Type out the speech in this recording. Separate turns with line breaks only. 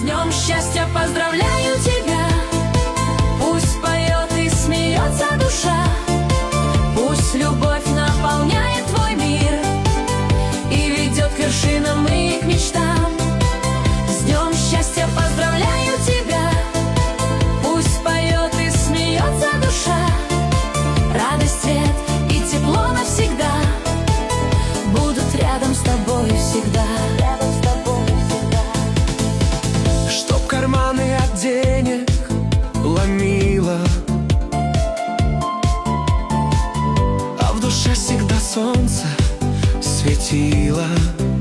днем счастья поздравляю тебя. Пусть поет и смеется душа, пусть любовь наполняет твой мир и ведет к вершинам и к мечтам. С днем счастья поздравляю тебя. Пусть поет и смеется душа, радость, свет и тепло навсегда будут рядом с тобой всегда.
Чтоб карманы от денег ломило, а в душе всегда солнце светило.